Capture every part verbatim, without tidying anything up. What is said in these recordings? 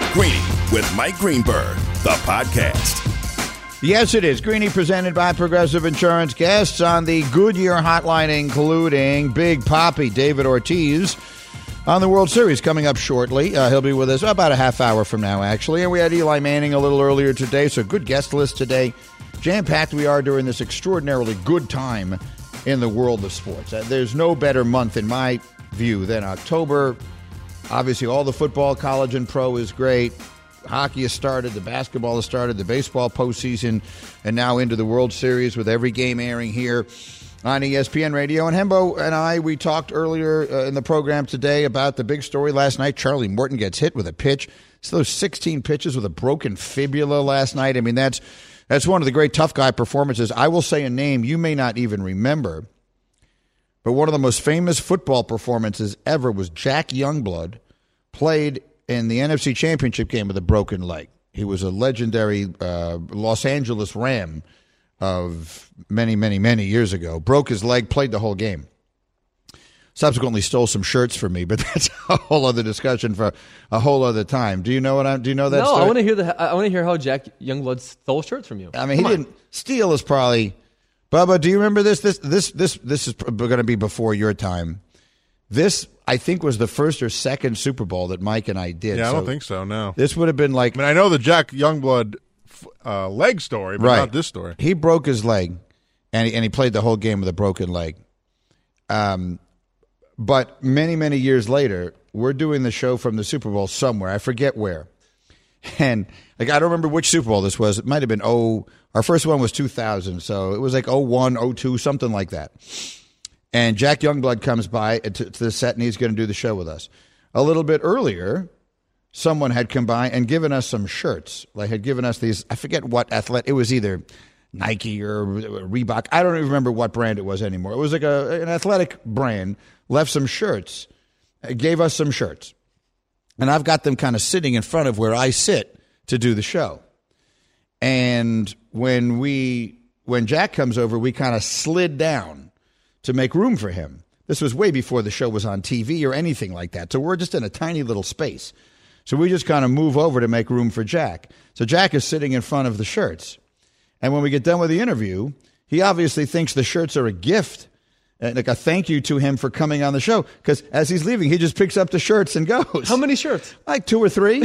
Greeny with Mike Greenberg, the podcast. Yes, it is. Greeny presented by Progressive Insurance. Guests on the Goodyear Hotline, including Big Papi David Ortiz on the World Series coming up shortly. Uh, he'll be with us about a half hour from now, actually. And we had Eli Manning a little earlier today, so good guest list today. Jam-packed we are during this extraordinarily good time in the world of sports. Uh, there's no better month, in my view, than October. Obviously, all the football, college and pro is great. Hockey has started, the basketball has started, the baseball postseason, and now into the World Series with every game airing here on E S P N Radio. And Hembo and I, we talked earlier uh, in the program today about the big story last night. Charlie Morton gets hit with a pitch. It's those sixteen pitches with a broken fibula last night. I mean, that's that's one of the great tough guy performances. I will say a name you may not even remember, but one of the most famous football performances ever was Jack Youngblood, played in the N F C Championship game with a broken leg. He was a legendary uh, Los Angeles Ram of many, many, many years ago. Broke his leg, played the whole game. Subsequently stole some shirts from me, but that's a whole other discussion for a whole other time. Do you know what I'm? Do you know that? No, story? I want to hear the. I want to hear how Jack Youngblood stole shirts from you. I mean, Come he on. didn't steal. Is probably. Bubba, do you remember this? This, this, this, this is going to be before your time. This, I think, was the first or second Super Bowl that Mike and I did. Yeah, I so don't think so, no. This would have been like... I mean, I know the Jack Youngblood uh, leg story, but right. not this story. He broke his leg, and he, and he played the whole game with a broken leg. Um, but many, many years later, we're doing the show from the Super Bowl somewhere. I forget where. And like I don't remember which Super Bowl this was. It might have been, oh, our first one was two thousand, so it was like oh one, oh two, something like that. And Jack Youngblood comes by to, to the set, and he's going to do the show with us. A little bit earlier, someone had come by and given us some shirts. Like had given us these, I forget what athletic, it was either Nike or Reebok. I don't even remember what brand it was anymore. It was like a, an athletic brand, left some shirts, gave us some shirts. And I've got them kind of sitting in front of where I sit to do the show. And when we, when Jack comes over, we kind of slid down to make room for him. This was way before the show was on T V or anything like that. So we're just in a tiny little space. So we just kind of move over to make room for Jack. So Jack is sitting in front of the shirts. And when we get done with the interview, he obviously thinks the shirts are a gift, like a thank you to him for coming on the show. Because as he's leaving, he just picks up the shirts and goes. How many shirts? Like two or three.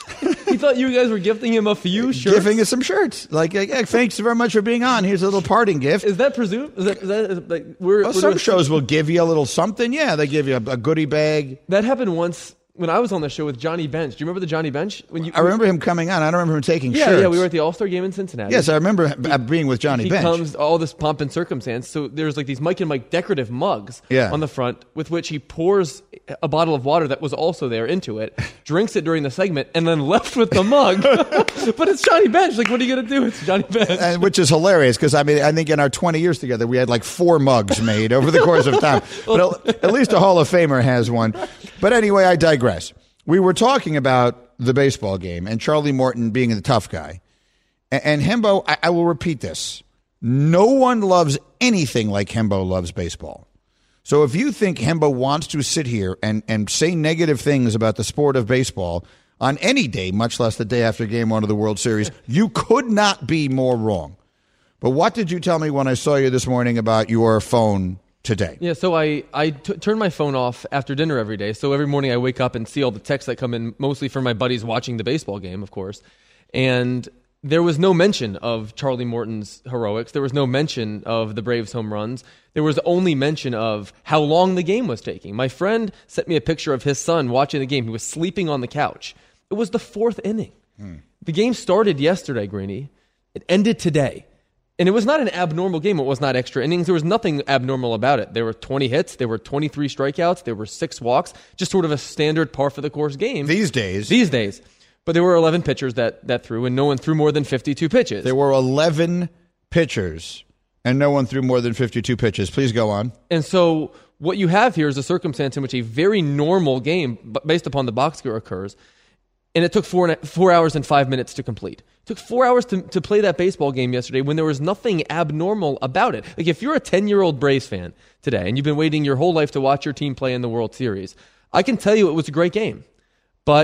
He thought you guys were gifting him a few shirts? Giving us some shirts. Like, yeah, thanks very much for being on. Here's a little parting gift. Is that presumed? Is that, is that is, like, we're, well, we're some shows will give you a little something. Yeah, they give you a, a goodie bag. That happened once when I was on the show with Johnny Bench. Do you remember the Johnny Bench? When you, I remember him coming on. I don't remember him taking yeah, shirts. Yeah, we were at the All-Star game in Cincinnati. Yes, I remember he, being with Johnny he Bench. He comes, all this pomp and circumstance. So there's like these Mike and Mike decorative mugs yeah. on the front with which he pours a bottle of water that was also there into it, drinks it during the segment, and then left with the mug. But it's Johnny Bench. Like, what are you going to do? It's Johnny Bench. And, which is hilarious because, I mean, I think in our twenty years together, we had like four mugs made over the course of time. But at, at least a Hall of Famer has one. But anyway, I digress. We were talking about the baseball game and Charlie Morton being the tough guy. And, and Hembo, I, I will repeat this. No one loves anything like Hembo loves baseball. So if you think Hembo wants to sit here and, and say negative things about the sport of baseball on any day, much less the day after game one of the World Series, you could not be more wrong. But what did you tell me when I saw you this morning about your phone today? Yeah, so I, I t- turn my phone off after dinner every day. So every morning I wake up and see all the texts that come in, mostly from my buddies watching the baseball game, of course. And there was no mention of Charlie Morton's heroics. There was no mention of the Braves' home runs. There was only mention of how long the game was taking. My friend sent me a picture of his son watching the game. He was sleeping on the couch. It was the fourth inning. Hmm. The game started yesterday, Greeny. It ended today. And it was not an abnormal game. It was not extra innings. There was nothing abnormal about it. There were twenty hits. There were twenty-three strikeouts. There were six walks. Just sort of a standard par for the course game. These days. These days. But there were eleven pitchers that, that threw, and no one threw more than fifty-two pitches. There were eleven pitchers, and no one threw more than fifty-two pitches. Please go on. And so what you have here is a circumstance in which a very normal game, based upon the box score, occurs. And it took four four hours and five minutes to complete. It took four hours to, to play that baseball game yesterday when there was nothing abnormal about it. Like, if you're a ten-year-old Braves fan today and you've been waiting your whole life to watch your team play in the World Series, I can tell you it was a great game. But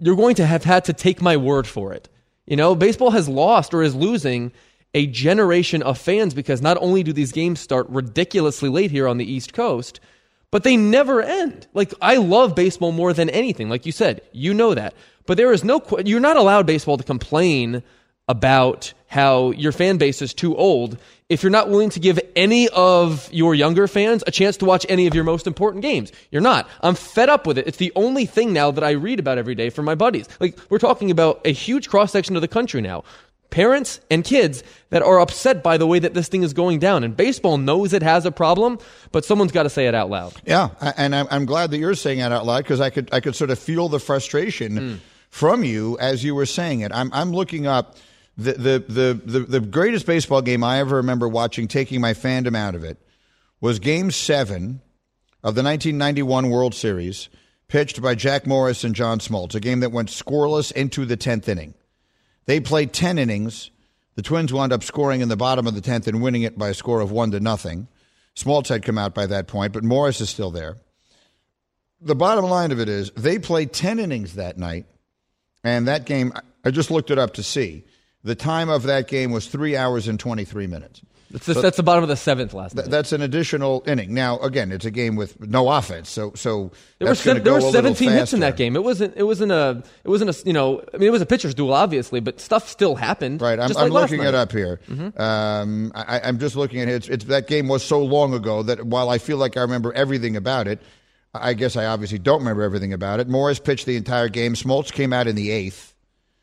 you're going to have had to take my word for it. You know, baseball has lost or is losing a generation of fans because not only do these games start ridiculously late here on the East Coast, but they never end. Like, I love baseball more than anything. Like you said, you know that. But there is no, you're not allowed baseball to complain about how your fan base is too old if you're not willing to give any of your younger fans a chance to watch any of your most important games. You're not. I'm fed up with it. It's the only thing now that I read about every day from my buddies. Like, we're talking about a huge cross-section of the country now. Parents and kids that are upset by the way that this thing is going down. And baseball knows it has a problem, but someone's got to say it out loud. Yeah, and I'm glad that you're saying it out loud because I could I could sort of feel the frustration mm. from you as you were saying it. I'm I'm looking up the the, the the the greatest baseball game I ever remember watching, taking my fandom out of it, was Game seven of the nineteen ninety-one World Series, pitched by Jack Morris and John Smoltz, a game that went scoreless into the tenth inning. They played ten innings. The Twins wound up scoring in the bottom of the tenth and winning it by a score of one to nothing. Smoltz had come out by that point, but Morris is still there. The bottom line of it is they played ten innings that night, and that game, I just looked it up to see. The time of that game was three hours and twenty-three minutes. That's, just, so, that's the bottom of the seventh last night. Th- that's an additional inning. Now, again, it's a game with no offense, so so there were seven, there were seventeen hits in that game. It wasn't it wasn't a it wasn't a you know I mean it was a pitcher's duel obviously, but stuff still happened. Right, I'm, just I'm like looking it up here. Mm-hmm. Um, I, I'm just looking at it. It's, it's that game was so long ago that while I feel like I remember everything about it, I guess I obviously don't remember everything about it. Morris pitched the entire game. Smoltz came out in the eighth.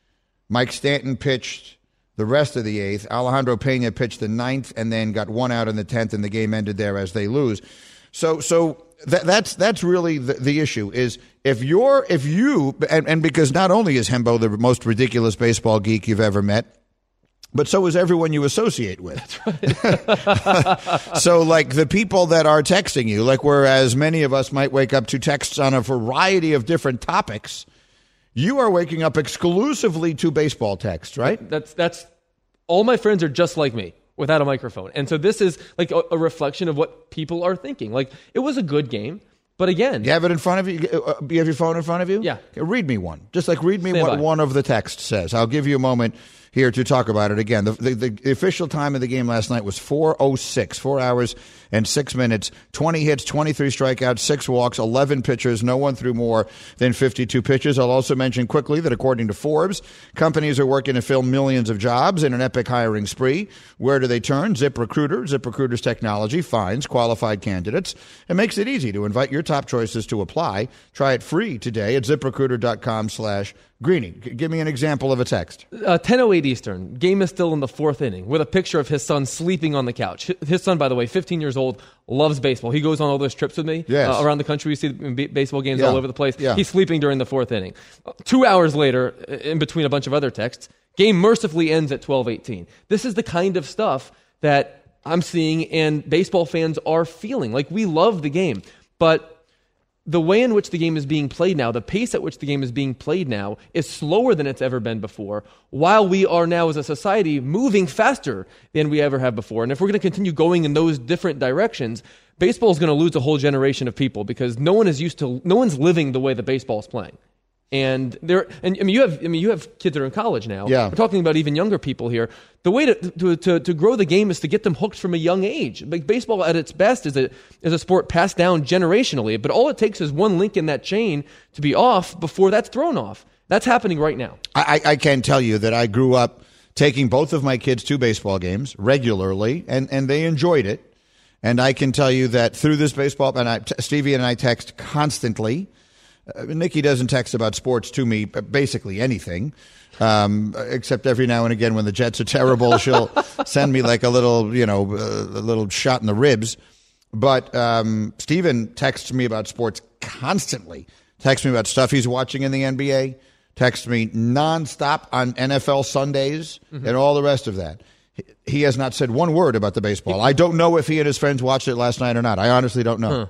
Mike Stanton pitched the rest of the eighth. Alejandro Pena pitched the ninth and then got one out in the tenth, and the game ended there as they lose. So, so that, that's that's really the, the issue. Is if you're if you and, and because not only is Hembo the most ridiculous baseball geek you've ever met, but so is everyone you associate with. That's right. So, like the people that are texting you, like whereas many of us might wake up to texts on a variety of different topics, you are waking up exclusively to baseball text, right? That's that's all my friends are just like me without a microphone. And so this is like a, a reflection of what people are thinking. Like, it was a good game, but again... You have it in front of you? You have your phone in front of you? Yeah. Okay, read me one. Just like read me Stand what by. one of the texts says. I'll give you a moment here to talk about it again. The, the, the official time of the game last night was four oh six, four hours and six minutes, twenty hits, twenty-three strikeouts, six walks, eleven pitchers. No one threw more than fifty-two pitches. I'll also mention quickly that according to Forbes, companies are working to fill millions of jobs in an epic hiring spree. Where do they turn? ZipRecruiter. ZipRecruiter's technology finds qualified candidates and makes it easy to invite your top choices to apply. Try it free today at ZipRecruiter.com slash Greeny. Give me an example of a text. Uh, ten oh eight Eastern. Game is still in the fourth inning with a picture of his son sleeping on the couch. His son, by the way, fifteen years old, loves baseball. He goes on all those trips with me yes. uh, around the country. We see b- baseball games yeah. all over the place. Yeah. He's sleeping during the fourth inning. Uh, two hours later, in between a bunch of other texts, game mercifully ends at twelve eighteen. This is the kind of stuff that I'm seeing and baseball fans are feeling. Like, we love the game, but the way in which the game is being played now, the pace at which the game is being played now, is slower than it's ever been before, while we are now as a society moving faster than we ever have before. And if we're going to continue going in those different directions, baseball is going to lose a whole generation of people because no one is used to, no one's living the way that baseball is playing. And there, and I mean, you have, I mean, you have kids that are in college now. Yeah. We're talking about even younger people here. The way to, to to to grow the game is to get them hooked from a young age. Like, baseball at its best is a is a sport passed down generationally, but all it takes is one link in that chain to be off before that's thrown off. That's happening right now. I, I can tell you that I grew up taking both of my kids to baseball games regularly, and, and they enjoyed it. And I can tell you that through this baseball, and I, Stevie and I text constantly. Uh, Nikki doesn't text about sports to me, basically anything, um, except every now and again when the Jets are terrible, she'll send me like a little, you know, uh, a little shot in the ribs. But um, Steven texts me about sports constantly. Texts me about stuff he's watching in the N B A. Texts me nonstop on N F L Sundays mm-hmm. and all the rest of that. He has not said one word about the baseball. I don't know if he and his friends watched it last night or not. I honestly don't know. Huh.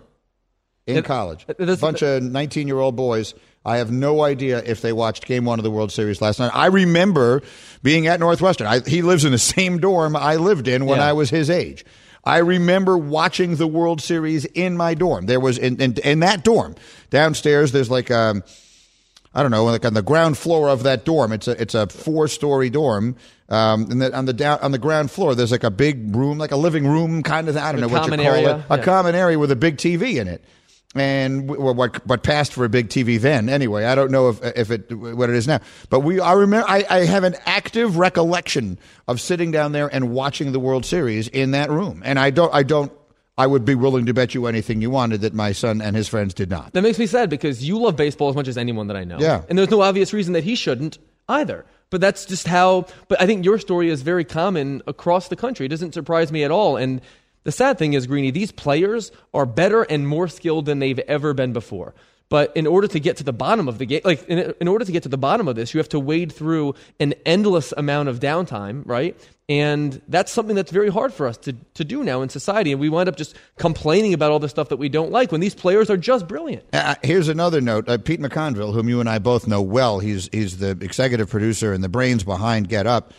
In it, college. A bunch of nineteen-year-old boys. I have no idea if they watched Game one of the World Series last night. I remember being at Northwestern. I, he lives in the same dorm I lived in when yeah. I was his age. I remember watching the World Series in my dorm. There was, in, in, in that dorm, downstairs, there's like, um, I don't know, like on the ground floor of that dorm. It's a it's a four story dorm. Um, and the, on the down on the ground floor, there's like a big room, like a living room kind of. I don't a know what you call area. it, a yeah. common area with a big T V in it. And or what what passed for a big T V then? Anyway, I don't know if if it what it is now. But we I remember I, I have an active recollection of sitting down there and watching the World Series in that room. And I don't I don't I would be willing to bet you anything you wanted that my son and his friends did not. That makes me sad because you love baseball as much as anyone that I know. Yeah. And there's no obvious reason that he shouldn't either. But that's just how. But I think your story is very common across the country. It doesn't surprise me at all. And the sad thing is, Greeny, these players are better and more skilled than they've ever been before. But in order to get to the bottom of the game, like in, in order to get to the bottom of this, you have to wade through an endless amount of downtime, right? And that's something that's very hard for us to, to do now in society. And we wind up just complaining about all the stuff that we don't like when these players are just brilliant. Uh, here's another note. Uh, Pete McConville, whom you and I both know well, he's he's the executive producer and the brains behind Get Up.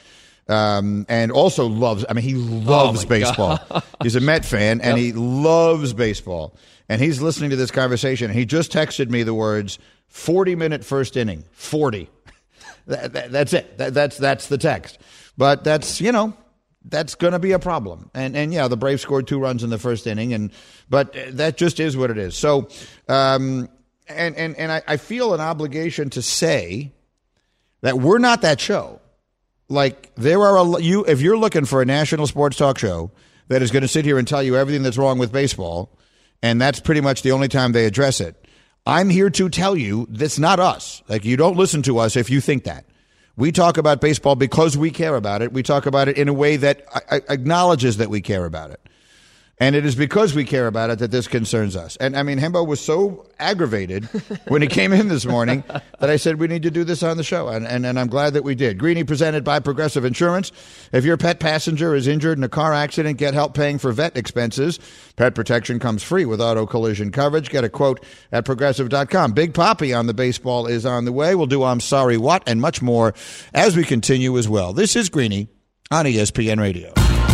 Um, and also loves, I mean, he loves oh baseball. God. He's a Met fan, and Yep. he loves baseball. And he's listening to this conversation, and he just texted me the words, forty-minute first inning, forty. that, that, that's it. That, that's that's the text. But that's, you know, that's going to be a problem. And, and yeah, the Braves scored two runs in the first inning, and but that just is what it is. So, um, and, and, and I, I feel an obligation to say that we're not that show. Like, there are a, you if you're looking for a national sports talk show that is going to sit here and tell you everything that's wrong with baseball, and that's pretty much the only time they address it, I'm here to tell you that's not us. Like, you don't listen to us if you think that. We talk about baseball because we care about it. We talk about it in a way that acknowledges that we care about it. And it is because we care about it that this concerns us. And, I mean, Hembo was so aggravated when he came in this morning that I said we need to do this on the show. And, and, and I'm glad that we did. Greeny presented by Progressive Insurance. If your pet passenger is injured in a car accident, get help paying for vet expenses. Pet protection comes free with auto collision coverage. Get a quote at Progressive dot com. Big Papi on the baseball is on the way. We'll do I'm Sorry What and much more as we continue as well. This is Greeny on E S P N Radio.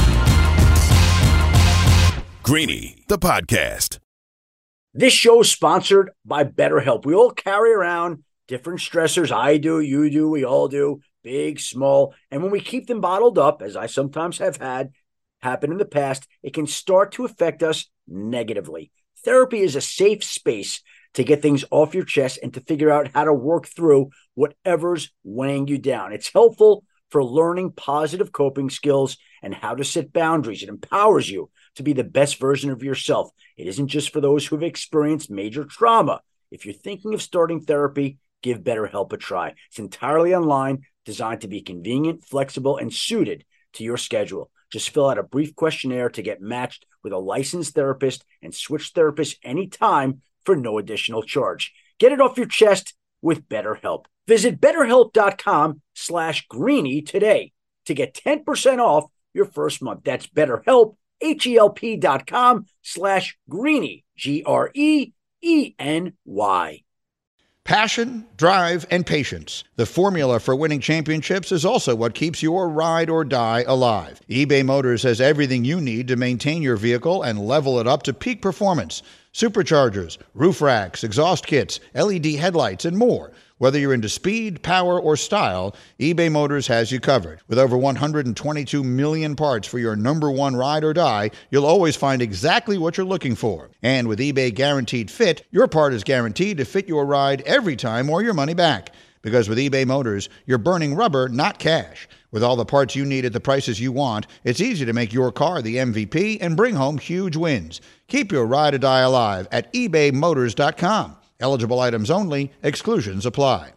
Greeny, the podcast. This show is sponsored by BetterHelp. We all carry around different stressors. I do, you do, we all do, big, small. And when we keep them bottled up, as I sometimes have had happen in the past, it can start to affect us negatively. Therapy is a safe space to get things off your chest and to figure out how to work through whatever's weighing you down. It's helpful for learning positive coping skills and how to set boundaries. It empowers you to be the best version of yourself. It isn't just for those who have experienced major trauma. If you're thinking of starting therapy, give BetterHelp a try. It's entirely online, designed to be convenient, flexible, and suited to your schedule. Just fill out a brief questionnaire to get matched with a licensed therapist and switch therapists anytime for no additional charge. Get it off your chest with BetterHelp. Visit BetterHelp.com slash Greeny today to get ten percent off your first month. That's BetterHelp, H-E-L-P dot com slash Greeny, G R E E N Y. Passion, drive, and patience. The formula for winning championships is also what keeps your ride or die alive. eBay Motors has everything you need to maintain your vehicle and level it up to peak performance. Superchargers, roof racks, exhaust kits, L E D headlights, and more. Whether you're into speed, power, or style, eBay Motors has you covered. With over one hundred twenty-two million parts for your number one ride or die, you'll always find exactly what you're looking for. And with eBay Guaranteed Fit, your part is guaranteed to fit your ride every time or your money back. Because with eBay Motors, you're burning rubber, not cash. With all the parts you need at the prices you want, it's easy to make your car the M V P and bring home huge wins. Keep your ride or die alive at ebay motors dot com. Eligible items only. Exclusions apply.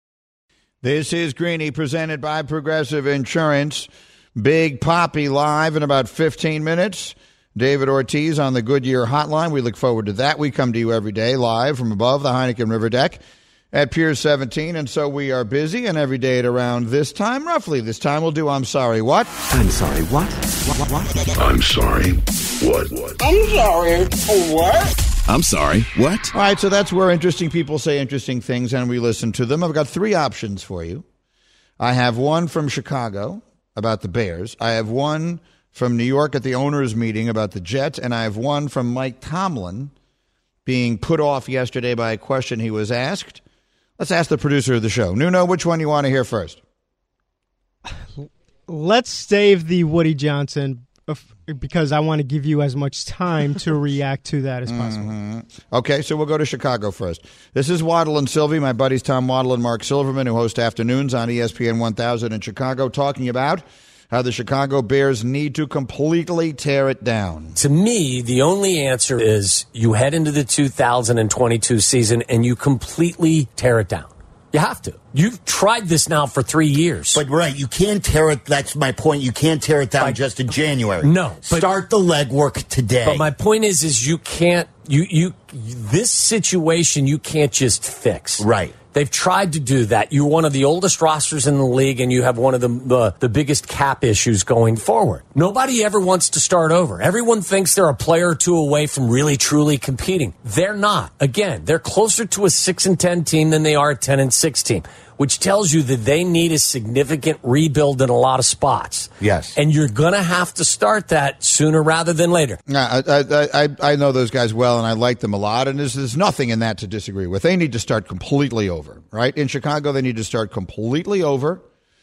This is Greeny presented by Progressive Insurance. Big Papi live in about fifteen minutes. David Ortiz on the Goodyear Hotline. We look forward to that. We come to you every day live from above the Heineken River Deck at Pier seventeen, and so we are busy, and every day at around this time, roughly this time, we'll do I'm Sorry What? I'm sorry, what? What, what, what? I'm sorry. What? What? I'm sorry. What? I'm sorry. What? All right, so that's where interesting people say interesting things, and we listen to them. I've got three options for you. I have one from Chicago about the Bears. I have one from New York at the owners' meeting about the Jets, and I have one from Mike Tomlin being put off yesterday by a question he was asked Let's ask the producer of the show. Nuno, which one you want to hear first? Let's save the Woody Johnson because I want to give you as much time to react to that as possible. Mm-hmm. Okay, so we'll go to Chicago first. This is Waddle and Sylvie, my buddies Tom Waddle and Mark Silverman, who host afternoons on E S P N one thousand in Chicago, talking about how the Chicago Bears need to completely tear it down. To me, the only answer is you head into the two thousand twenty-two season and you completely tear it down. You have to. You've tried this now for three years. But, right, you can't tear it. That's my point. You can't tear it down like, just in January. No. But, Start the legwork today. But my point is, is you can't, you, you, this situation you can't just fix. Right. They've tried to do that. You're one of the oldest rosters in the league, and you have one of the, the the biggest cap issues going forward. Nobody ever wants to start over. Everyone thinks they're a player or two away from really, truly competing. They're not. Again, they're closer to a six and ten team than they are a ten and six team, which tells you that they need a significant rebuild in a lot of spots. Yes. And you're going to have to start that sooner rather than later. I, I, I, I know those guys well, and I like them a lot, and there's, there's nothing in that to disagree with. They need to start completely over, right? In Chicago, they need to start completely over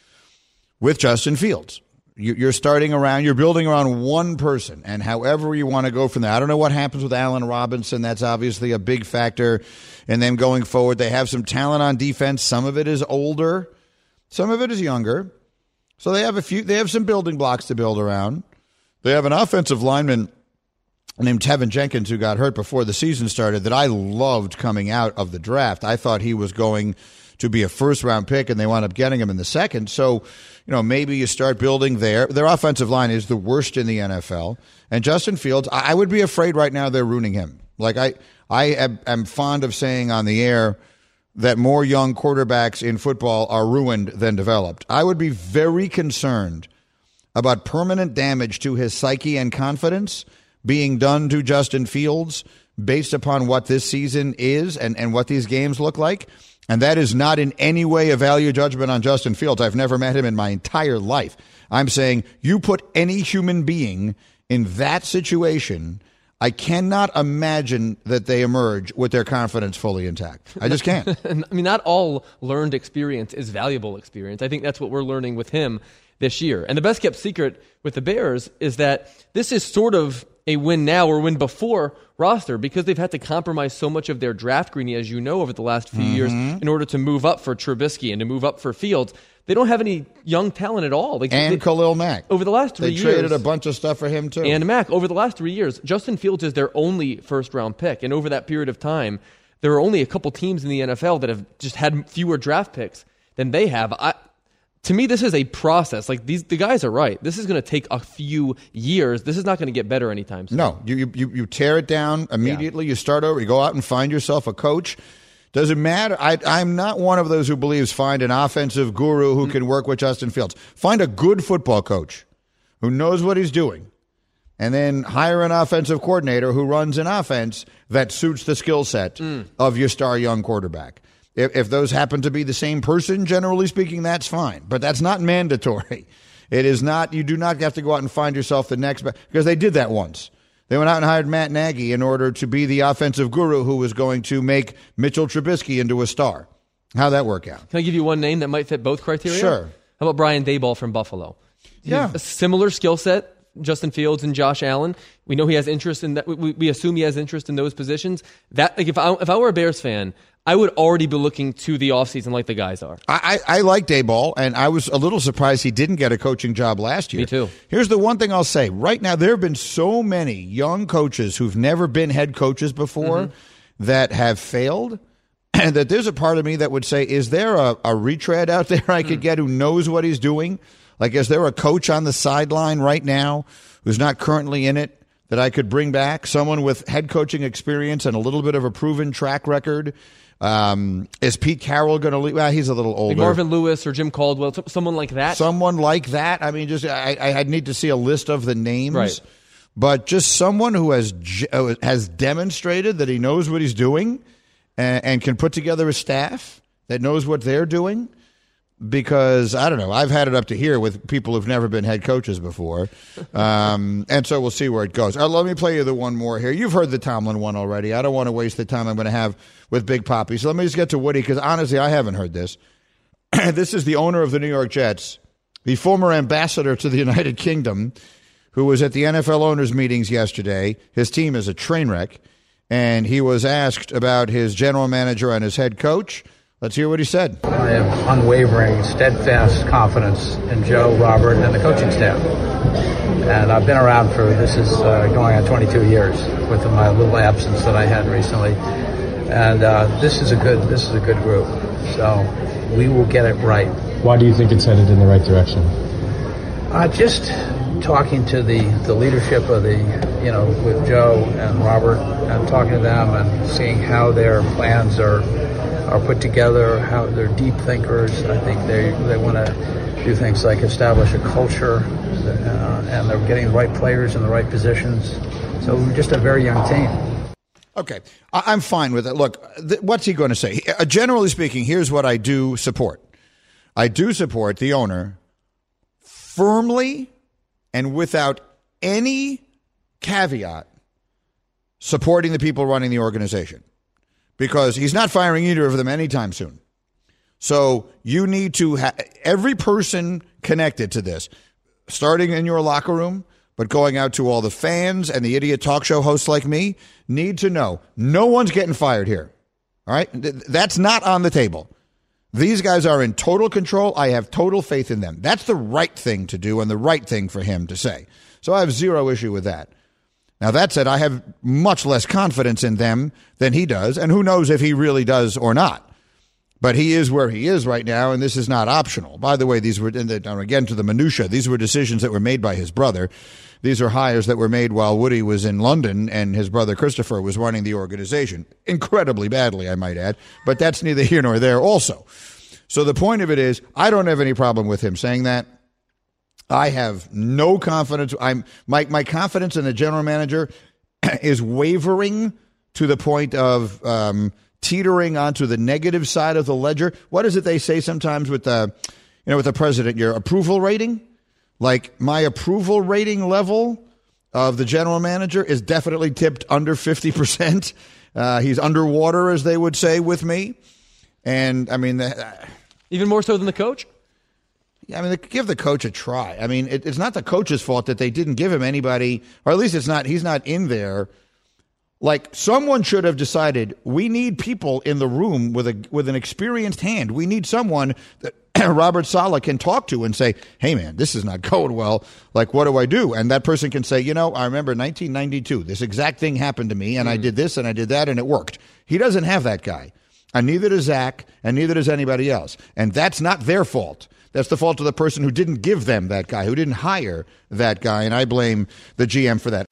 with Justin Fields. You, you're starting around, you're building around one person, and however you want to go from there. I don't know what happens with Allen Robinson. That's obviously a big factor in them going forward. They have some talent on defense. Some of it is older. Some of it is younger. So they have a few, they have some building blocks to build around. They have an offensive lineman named Tevin Jenkins who got hurt before the season started that I loved coming out of the draft. I thought he was going to be a first-round pick, and they wound up getting him in the second. So, you know, maybe you start building there. Their offensive line is the worst in the N F L. And Justin Fields, I would be afraid right now they're ruining him. Like, I, I am, am fond of saying on the air that more young quarterbacks in football are ruined than developed. I would be very concerned about permanent damage to his psyche and confidence being done to Justin Fields based upon what this season is and, and what these games look like. And that is not in any way a value judgment on Justin Fields. I've never met him in my entire life. I'm saying you put any human being in that situation, I cannot imagine that they emerge with their confidence fully intact. I just can't. I mean, not all learned experience is valuable experience. I think that's what we're learning with him this year. And the best kept secret with the Bears is that this is sort of a win now or win before roster because they've had to compromise so much of their draft, Greeny, as you know, over the last few mm-hmm. years in order to move up for Trubisky and to move up for Fields. They don't have any young talent at all. Like, and they, Khalil Mack. Over the last three they years. They traded a bunch of stuff for him, too. And Mack. Over the last three years, Justin Fields is their only first-round pick. And over that period of time, there are only a couple teams in the N F L that have just had fewer draft picks than they have. I, to me, this is a process. Like, these, the guys are right. This is going to take a few years. This is not going to get better anytime soon. No. You, you, you tear it down immediately. Yeah. You start over. You go out and find yourself a coach. Doesn't matter. I, I'm not one of those who believes find an offensive guru who can work with Justin Fields. Find a good football coach who knows what he's doing, and then hire an offensive coordinator who runs an offense that suits the skill set mm. of your star young quarterback. If, if those happen to be the same person, generally speaking, that's fine. But that's not mandatory. It is not. You do not have to go out and find yourself the next, because they did that once. They went out and hired Matt Nagy in order to be the offensive guru who was going to make Mitchell Trubisky into a star. How'd that work out? Can I give you one name that might fit both criteria? Sure. How about Brian Daboll from Buffalo? He yeah. has a similar skill set, Justin Fields and Josh Allen. We know he has interest in that. We, we assume he has interest in those positions. That, like, if I, if I were a Bears fan, I would already be looking to the offseason like the guys are. I, I, I like Daboll, and I was a little surprised he didn't get a coaching job last year. Me too. Here's the one thing I'll say. Right now, there have been so many young coaches who've never been head coaches before mm-hmm. that have failed, and that there's a part of me that would say, is there a, a retread out there I could mm. get who knows what he's doing? Like, is there a coach on the sideline right now who's not currently in it that I could bring back? Someone with head coaching experience and a little bit of a proven track record? Um, is Pete Carroll going to leave? Well, he's a little older. Like Marvin Lewis or Jim Caldwell, someone like that. Someone like that. I mean, just I, I need to see a list of the names. Right. But just someone who has has demonstrated that he knows what he's doing and, and can put together a staff that knows what they're doing. because, I don't know, I've had it up to here with people who've never been head coaches before. Um, and so we'll see where it goes. Uh, let me play you the one more here. You've heard the Tomlin one already. I don't want to waste the time I'm going to have with Big Papi. So let me just get to Woody, because honestly, I haven't heard this. This is the owner of the New York Jets, the former ambassador to the United Kingdom, who was at the N F L owners' meetings yesterday. His team is a train wreck, and he was asked about his general manager and his head coach. Let's hear what he said. I have unwavering, steadfast confidence in Joe, Robert, and the coaching staff. And I've been around for, this is uh, going on twenty-two years with my little absence that I had recently. And uh, this is a good, this is a good group. So we will get it right. Why do you think it's headed in the right direction? Uh, just talking to the, the leadership of the, you know, with Joe and Robert, and talking to them and seeing how their plans are are put together, how they're deep thinkers. I think they they want to do things like establish a culture, uh, and they're getting the right players in the right positions. So we're just a very young team. Okay, I'm fine with it. Look, th- what's he going to say? Uh, generally speaking, here's what I do support. I do support the owner firmly and without any caveat supporting the people running the organization, because he's not firing either of them anytime soon. So you need to have every person connected to this, starting in your locker room, but going out to all the fans and the idiot talk show hosts like me, need to know no one's getting fired here. All right? That's not on the table. These guys are in total control. I have total faith in them. That's the right thing to do and the right thing for him to say. So I have zero issue with that. Now, that said, I have much less confidence in them than he does, and who knows if he really does or not. But he is where he is right now, and this is not optional. By the way, these were, again, to the minutia, these were decisions that were made by his brother. These are hires that were made while Woody was in London and his brother Christopher was running the organization. Incredibly badly, I might add, but that's neither here nor there also. So the point of it is, I don't have any problem with him saying that. I have no confidence. I'm my my confidence in the general manager is wavering to the point of um, teetering onto the negative side of the ledger. What is it they say sometimes with the, you know, with the president? Your approval rating, like my approval rating level of the general manager is definitely tipped under fifty percent. Uh, he's underwater, as they would say, with me. And I mean, uh, even more so than the coach. I mean, give the coach a try. I mean, it, it's not the coach's fault that they didn't give him anybody, or at least it's not, he's not in there. Like, someone should have decided we need people in the room with a with an experienced hand. We need someone that Robert Saleh can talk to and say, hey, man, this is not going well. Like, what do I do? And that person can say, you know, I remember nineteen ninety-two. This exact thing happened to me, and mm. I did this and I did that, and it worked. He doesn't have that guy. And neither does Zach, and neither does anybody else. And that's not their fault. That's the fault of the person who didn't give them that guy, who didn't hire that guy, and I blame the G M for that.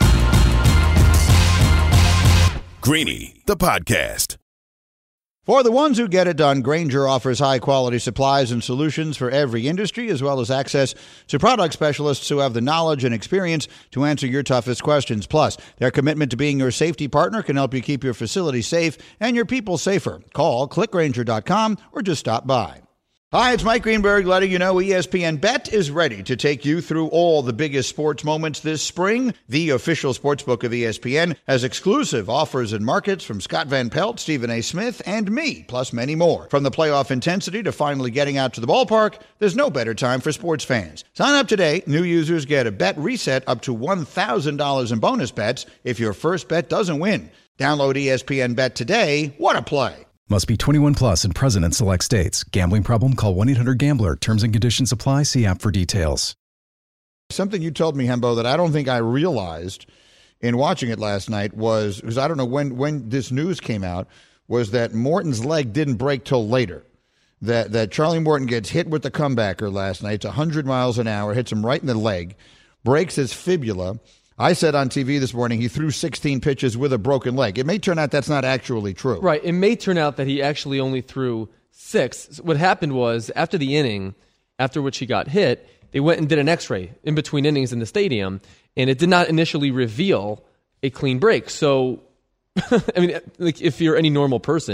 Greeny, the podcast. For the ones who get it done, Grainger offers high-quality supplies and solutions for every industry, as well as access to product specialists who have the knowledge and experience to answer your toughest questions. Plus, their commitment to being your safety partner can help you keep your facility safe and your people safer. Call click grainger dot com or just stop by. Hi, it's Mike Greenberg letting you know E S P N Bet is ready to take you through all the biggest sports moments this spring. The official sportsbook of E S P N has exclusive offers and markets from Scott Van Pelt, Stephen A. Smith, and me, plus many more. From the playoff intensity to finally getting out to the ballpark, there's no better time for sports fans. Sign up today. New users get a bet reset up to one thousand dollars in bonus bets if your first bet doesn't win. Download E S P N Bet today. What a play. Must be twenty-one plus and present in select states. Gambling problem? Call one eight hundred gambler. Terms and conditions apply. See app for details. Something you told me, Hembo, that I don't think I realized in watching it last night was, because I don't know when, when this news came out, was that Morton's leg didn't break till later. That, that Charlie Morton gets hit with the comebacker last night. It's one hundred miles an hour, hits him right in the leg, breaks his fibula. I said on T V this morning he threw sixteen pitches with a broken leg. It may turn out that's not actually true. Right. It may turn out that he actually only threw six. What happened was, after the inning, after which he got hit, they went and did an x-ray in between innings in the stadium, and it did not initially reveal a clean break. So, I mean, like if you're any normal person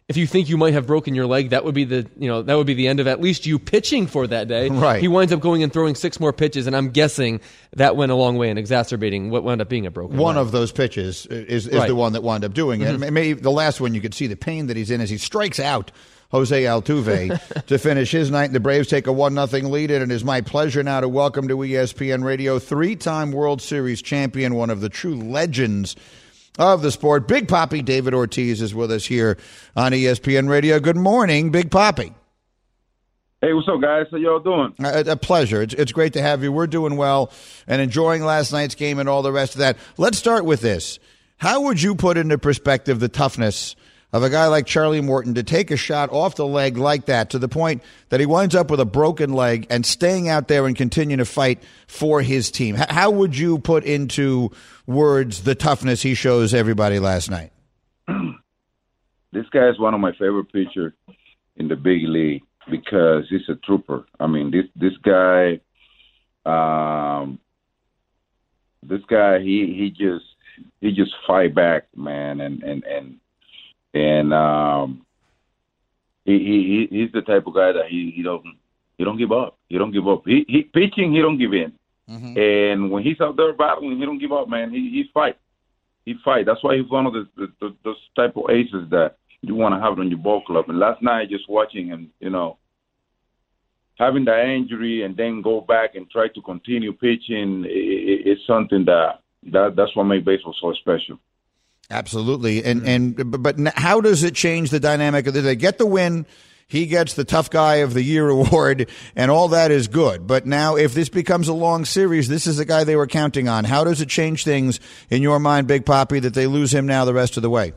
if you think you might have broken your leg, that would be the you know that would be the end of at least you pitching for that day. Right. He winds up going and throwing six more pitches, and I'm guessing that went a long way in exacerbating what wound up being a broken One leg. of those pitches is, is Right. the one that wound up doing it. Mhm. Maybe the last one, you could see the pain that he's in as he strikes out Jose Altuve to finish his night. The Braves take a one nothing lead, and it is my pleasure now to welcome to E S P N Radio three-time World Series champion, one of the true legends of the sport. Big Papi David Ortiz is with us here on E S P N Radio. Good morning, Big Papi. Hey, what's up, guys? How y'all doing? A, a pleasure. It's, it's great to have you. We're doing well and enjoying last night's game and all the rest of that. Let's start with this. How would you put into perspective the toughness of a guy like Charlie Morton to take a shot off the leg like that to the point that he winds up with a broken leg and staying out there and continuing to fight for his team? H- how would you put into words the toughness he shows everybody last night? This guy is one of my favorite pitchers in the big league because he's a trooper. I mean, this this guy, um, this guy, he he just he just fight back, man, and and and. And um, he, he he's the type of guy that he, he don't he don't give up. He don't give up. He he pitching, he don't give in. Mm-hmm. And when he's out there battling, he don't give up, man. He he fight. He fight. That's why he's one of the, the, the those type of aces that you want to have on your ball club. And last night, just watching him, you know, having that injury and then go back and try to continue pitching, it, it's something that, that that's what makes baseball so special. Absolutely. And and but how does it change the dynamic of the They get the win, he gets the tough guy of the year award, and all that is good. But now if this becomes a long series, this is the guy they were counting on. How does it change things in your mind, Big Papi, that they lose him now the rest of the way?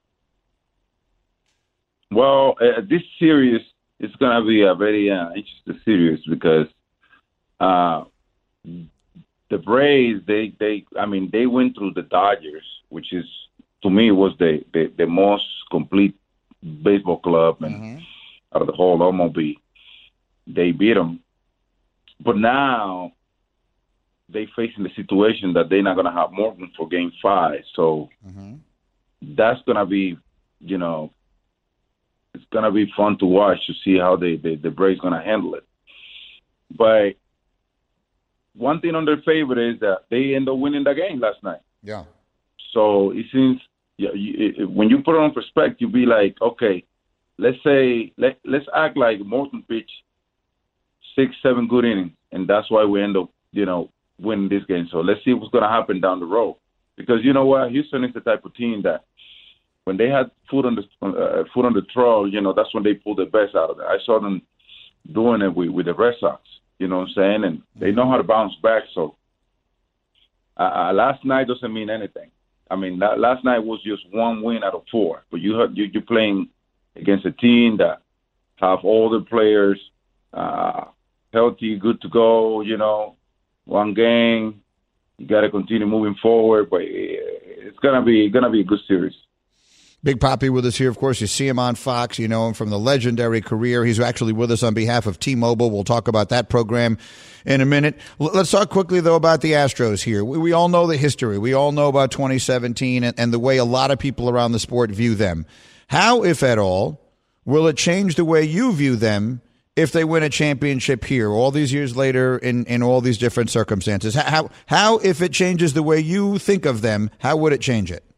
Well, uh, this series is going to be a very uh, interesting series because uh, the Braves, they, they, I mean, they went through the Dodgers, which is, to me, was the, the, the most complete baseball club and mm-hmm. out of the whole M L B. They beat them. But now they facing the situation that they're not going to have Morton for game five. So mm-hmm. that's going to be, you know, it's going to be fun to watch to see how they, they, the Braves going to handle it. But one thing on their favor is that they end up winning the game last night. Yeah. So it seems yeah, you, it, when you put it on perspective, you be like, okay, let's say let let's act like Morton pitched six, seven good innings, and that's why we end up, you know, winning this game. So let's see what's going to happen down the road, because you know what, Houston is the type of team that when they had foot on the uh, foot on the trough, you know, that's when they pull the best out of it. I saw them doing it with, with the Red Sox. You know what I'm saying? And they know how to bounce back. So uh, last night doesn't mean anything. I mean, that, last night was just one win out of four. But you heard, you, you're playing against a team that have all the players uh, healthy, good to go, you know, one game. You got to continue moving forward. But it's going to be gonna be a good series. Big Papi with us here. Of course, you see him on Fox. You know him from the legendary career. He's actually with us on behalf of T-Mobile. We'll talk about that program in a minute. L- let's talk quickly, though, about the Astros here. We, we all know the history. We all know about twenty seventeen and, and the way a lot of people around the sport view them. How, if at all, will it change the way you view them if they win a championship here all these years later in, in all these different circumstances? How, how, if it changes the way you think of them, how would it change it?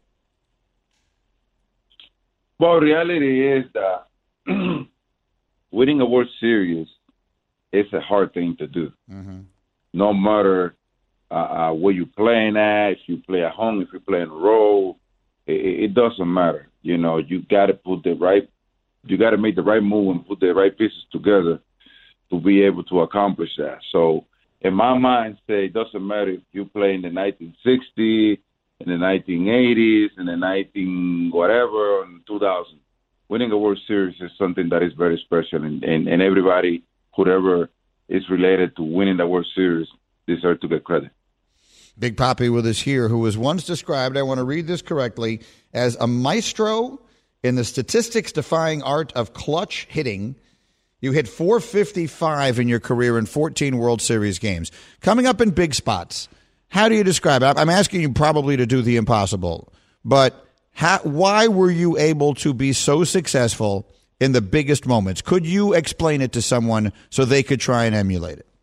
Well, reality is that winning a World Series is a hard thing to do. Mm-hmm. No matter uh, uh, where you're playing at, if you play at home, if you play on the road, it, it doesn't matter. You know, you got to put the right, you got to make the right move and put the right pieces together to be able to accomplish that. So, in my mind, say it doesn't matter if you play in the nineteen sixties. In the nineteen eighties, in the nineteen whatever, in two thousand. Winning a World Series is something that is very special, and, and, and everybody, whoever is related to winning the World Series, deserves to get credit. Big Papi with us here, who was once described, I want to read this correctly, as a maestro in the statistics-defying art of clutch hitting. You hit four fifty-five in your career in fourteen World Series games. Coming up in big spots. How do you describe it? I'm asking you probably to do the impossible, but How, why were you able to be so successful in the biggest moments? Could you explain it to someone so they could try and emulate it?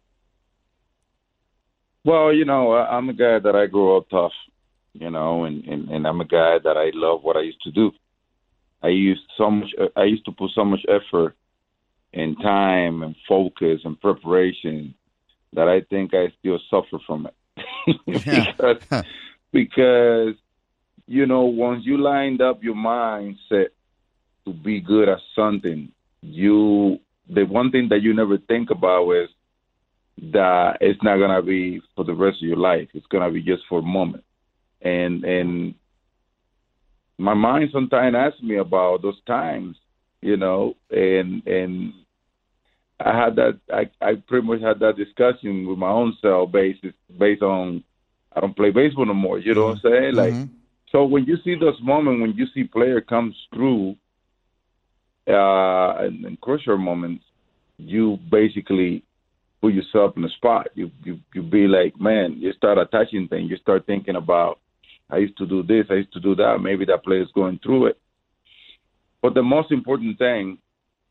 Well, you know, I'm a guy that I grew up tough, you know, and, and, and I'm a guy that I love what I used to do. I used so much. I used to put so much effort and time and focus and preparation that I think I still suffer from it. because, because, you know, once you lined up your mindset to be good at something, you the one thing that you never think about is that it's not gonna be for the rest of your life. It's gonna be just for a moment. And and my mind sometimes asks me about those times, you know, and and I had that I, I pretty much had that discussion with my own self basis based on I don't play baseball no more, you know what I'm saying? Like Mm-hmm. so when you see those moments when you see player comes through uh and, and crucial moments, you basically put yourself in the spot. You you you be like, man, you start attaching things, you start thinking about I used to do this, I used to do that, maybe that player is going through it. But the most important thing,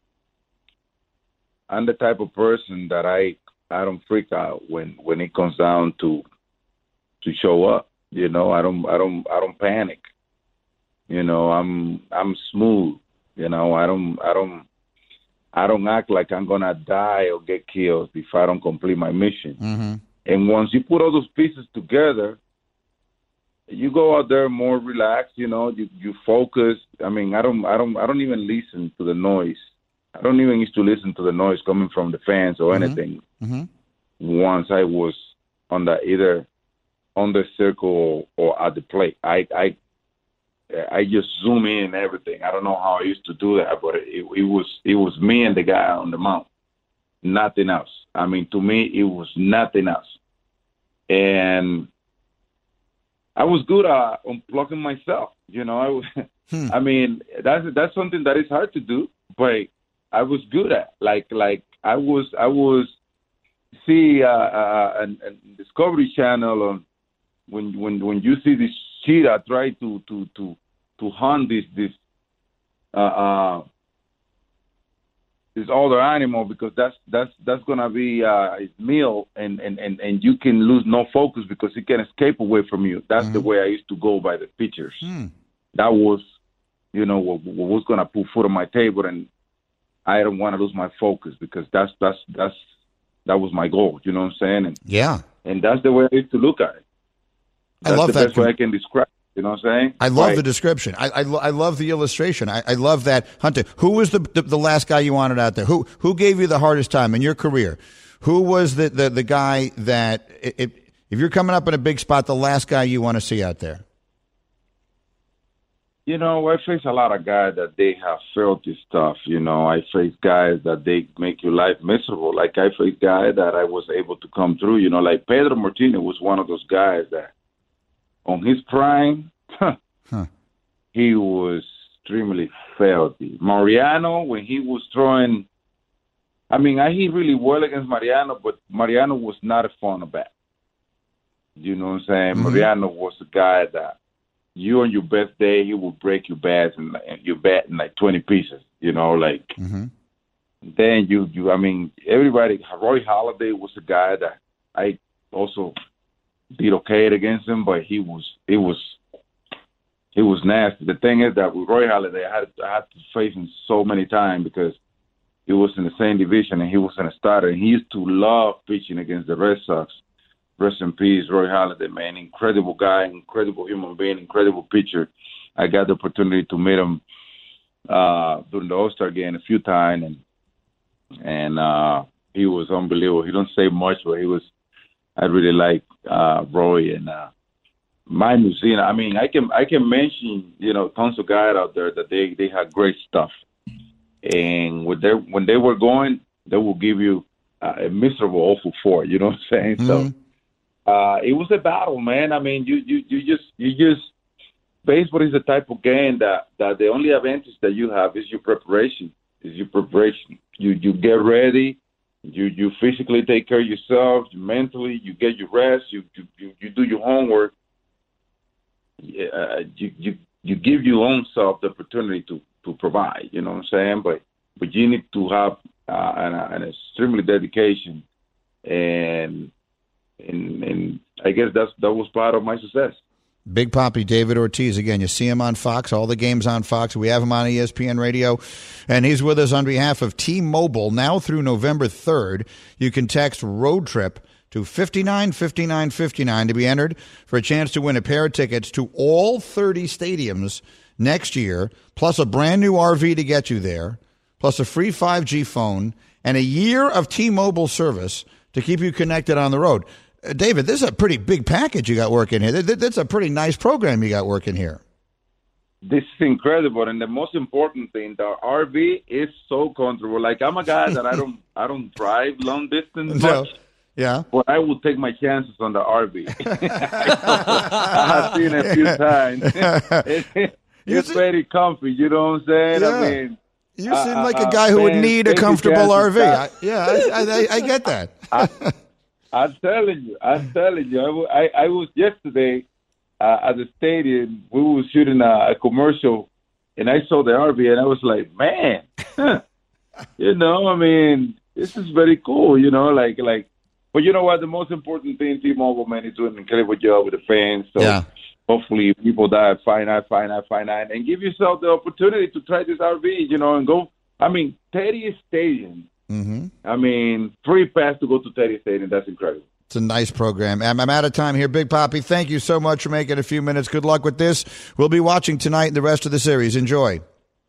I'm the type of person that I I don't freak out when, when it comes down to to show up. You know, I don't I don't I don't panic. You know, I'm I'm smooth. You know, I don't I don't I don't act like I'm gonna die or get killed if I don't complete my mission. Mm-hmm. And once you put all those pieces together, you go out there more relaxed, you know, you, you focus. I mean, I don't, I don't, I don't even listen to the noise. I don't even used to listen to the noise coming from the fans or Mm-hmm. anything. Mm-hmm. Once I was on the either on the circle or at the plate, I, I, I just zoom in everything. I don't know how I used to do that, but it, it was, it was me and the guy on the mound, nothing else. I mean, to me, it was nothing else, and I was good at unplugging myself. You know, I, was, hmm. I mean, that's that's something that is hard to do, but I was good at. Like, like I was, I was see uh, uh, an, an Discovery Channel on when when when you see this cheetah try to to to to hunt this this uh, uh, this other animal because that's that's that's gonna be uh, his meal, and, and, and, and you can lose no focus because he can escape away from you. That's mm-hmm. the way I used to go by the pitchers. Mm. That was, you know, what, what was gonna put food on my table, and I don't want to lose my focus because that's that's that's that was my goal. You know what I'm saying? And, yeah, and that's the way I used to look at it. That's I love the that. best way I can describe. You know what I'm saying? I love right. the description. I, I, I love the illustration. I, I love that. Hunter, who was the, the the last guy you wanted out there? Who who gave you the hardest time in your career? Who was the, the, the guy that, it, it, if you're coming up in a big spot, the last guy you want to see out there? You know, I face a lot of guys that they have filthy stuff. You know, I face guys that they make your life miserable. Like I face guys that I was able to come through. You know, like Pedro Martinez was one of those guys that on his prime, huh, huh. he was extremely filthy. Mariano, when he was throwing, I mean, I hit really well against Mariano, but Mariano was not a fun of bat. You know what I'm saying? Mm-hmm. Mariano was a guy that you on your best day, he will break your bats and your bat in like twenty pieces. You know, like mm-hmm. then you, you, I mean, everybody. Roy Halladay was a guy that I also did okay against him, but he was, it was, it was nasty. The thing is that with Roy Halladay, I had, I had to face him so many times because he was in the same division and he was in a starter. And he used to love pitching against the Red Sox. Rest in peace, Roy Halladay, man. Incredible guy, incredible human being, incredible pitcher. I got the opportunity to meet him uh, during the All-Star game a few times, and and uh, he was unbelievable. He don't say much, but he was. I really like uh, Roy and uh, my Mussina. I mean, I can I can mention you know tons of guys out there that they, they had great stuff, and when they when they were going, they will give you uh, a miserable awful four. You know what I'm saying? Mm-hmm. So. Uh, it was a battle, man. I mean, you, you, you just, you just, baseball is the type of game that, that the only advantage that you have is your preparation, is your preparation. You, you get ready, you, you physically take care of yourself, you mentally, you get your rest, you, you, you, you do your homework. Uh, you, you, you give your own self the opportunity to, to provide. You know what I'm saying? But but you need to have uh, an, an extremely dedication, and and and I guess that's that was part of my success. Big Papi, David Ortiz. Again, you see him on Fox, all the games on Fox. We have him on E S P N Radio, and he's with us on behalf of T-Mobile. Now through November third, you can text Road Trip to fifty-nine fifty-nine fifty-nine to be entered for a chance to win a pair of tickets to all thirty stadiums next year, plus a brand new R V to get you there, plus a free five G phone, and a year of T-Mobile service to keep you connected on the road. Uh, David, this is a pretty big package you got working here. That's a pretty nice program you got working here. This is incredible, and the most important thing, the R V is so comfortable. Like, I'm a guy that I don't I don't drive long distance No. much. Yeah. But I will take my chances on the R V. I have seen it a few times. It, it's very comfy, you know what I'm saying? Yeah. I mean, You uh, seem like a uh, guy who would man, need a take your comfortable R V. I, chances. yeah, I, I, I get that. I, I'm telling you, I'm telling you. I, w- I, I was yesterday uh, at the stadium. We were shooting a, a commercial, and I saw the R V, and I was like, man, huh. you know, I mean, this is very cool, you know, like, like, but you know what? The most important thing, T-Mobile, man, is doing an incredible job with the fans. So Yeah. hopefully people die at five nine, five nine, five nine, and give yourself the opportunity to try this R V, you know, and go. I mean, Teddy Stadium. Mm-hmm. I mean, free pass to go to Teddy Stadium. That's incredible. It's a nice program. I'm, I'm out of time here. Big Papi, thank you so much for making a few minutes. Good luck with this. We'll be watching tonight and the rest of the series. Enjoy.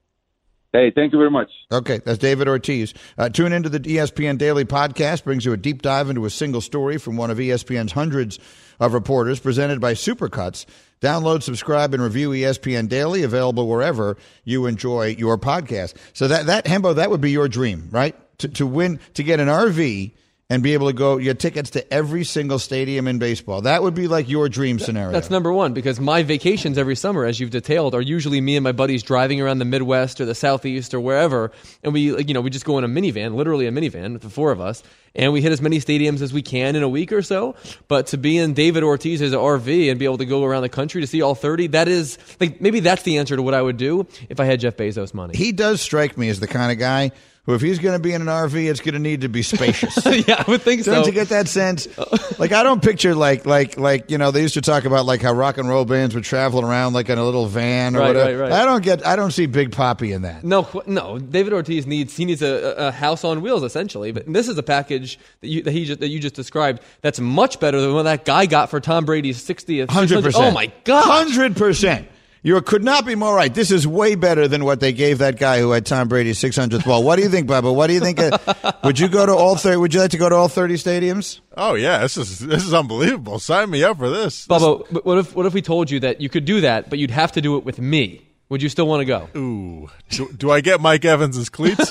Hey, thank you very much. Okay, that's David Ortiz. Uh, tune into the E S P N Daily Podcast. Brings you a deep dive into a single story from one of E S P N's hundreds of reporters, presented by Supercuts. Download, subscribe, and review E S P N Daily, available wherever you enjoy your podcast. So that, that Hembo, that would be your dream, right? To, to win, to get an R V and be able to go, get tickets to every single stadium in baseball. That would be like your dream scenario. That's number one, because my vacations every summer, as you've detailed, are usually me and my buddies driving around the Midwest or the Southeast or wherever, and we, you know, we just go in a minivan, literally a minivan with the four of us, and we hit as many stadiums as we can in a week or so. But to be in David Ortiz's R V and be able to go around the country to see all thirty, that is, like, maybe that's the answer to what I would do if I had Jeff Bezos money. He does strike me as the kind of guy who, if he's going to be in an R V, it's going to need to be spacious. Yeah, I would think so. Don't you get that sense? Like, I don't picture like like like you know, they used to talk about like how rock and roll bands were traveling around like in a little van or Right, whatever. right, right. I don't get. I don't see Big Papi in that. No, qu- no. David Ortiz needs he needs a, a house on wheels essentially. But this is a package that you that he just, that you just described that's much better than what that guy got for Tom Brady's sixtieth. Hundred percent. Oh my god. Hundred percent. You could not be more right. This is way better than what they gave that guy who had Tom Brady's six hundredth ball. What do you think, Bubba? What do you think? Uh, would you go to all thirty? Would you like to go to all thirty stadiums? Oh yeah, this is this is unbelievable. Sign me up for this. Bubba, but what if what if we told you that you could do that, but you'd have to do it with me? Would you still want to go? Ooh, do, do I get Mike Evans's cleats?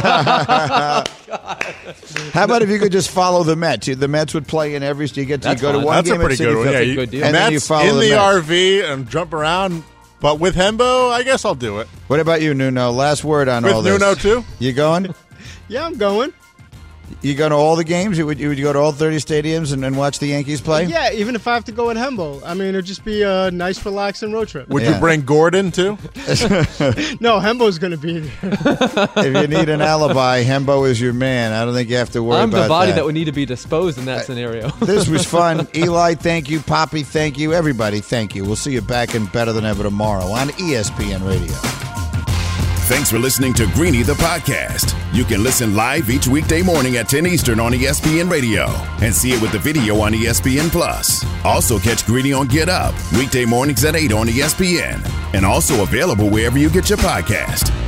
How about if you could just follow the Mets? The Mets would play in every. You get to you go to one That's game a pretty at good one. Citi Yeah, Field, you, good deal. and then you Mets follow in the, the Mets. R V and jump around. But with Hembo, I guess I'll do it. What about you, Nuno? Last word on With all this. Nuno, too? You going? Yeah, I'm going. You go to all the games? You would you would go to all thirty stadiums and, and watch the Yankees play? Yeah, even if I have to go with Hembo. I mean, it'd just be a nice, relaxing road trip. Would Yeah. you bring Gordon, too? No, Hembo's going to be there. If you need an alibi, Hembo is your man. I don't think you have to worry I'm about the body that. that would need to be disposed in that scenario. This was fun. Eli, thank you. Poppy, thank you. Everybody, thank you. We'll see you back in Better Than Ever tomorrow on E S P N Radio. Thanks for listening to Greeny the Podcast. You can listen live each weekday morning at ten Eastern on E S P N Radio and see it with the video on E S P N Plus. Also catch Greeny on Get Up, weekday mornings at eight on E S P N, and also available wherever you get your podcast.